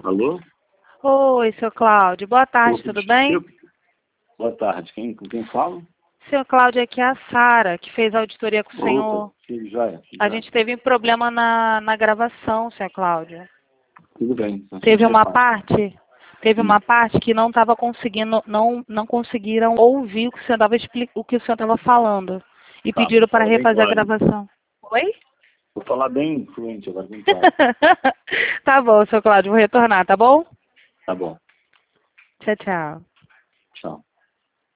Alô? Oi, seu Cláudio. Boa tarde, tudo bem? Boa tarde. Com quem fala? Seu Cláudio, aqui é a Sara, que fez a auditoria com o senhor. Opa, sim, joia. A gente teve um problema na gravação, seu Cláudio. Tudo bem. Teve uma parte que não estava conseguindo, não conseguiram ouvir o que o senhor estava falando. E Tá, pediram vou para falar bem refazer a claro. gravação. Oi? Vou falar bem fluente agora, bem claro. Tá bom, seu Cláudio, vou retornar, tá bom? Tá bom. Tchau, tchau. Tchau.